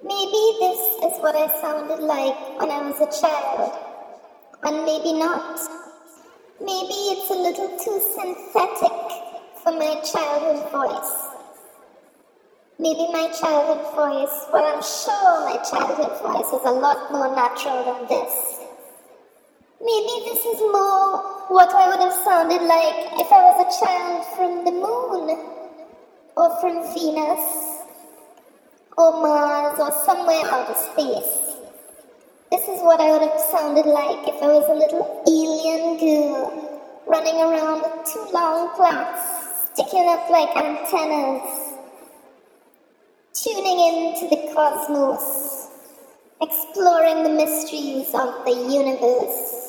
Maybe this is what I sounded like when I was a child, and maybe not. Maybe it's a little too synthetic for my childhood voice. Maybe my childhood voice, well, I'm sure my childhood voice is a lot more natural than this. Maybe this is more what I would have sounded like if I was a child from the moon, or from Venus, or Mars, or somewhere out of space. This is what I would have sounded like if I was a little alien girl running around with two long plaits sticking up like antennas, tuning into the cosmos, exploring the mysteries of the universe.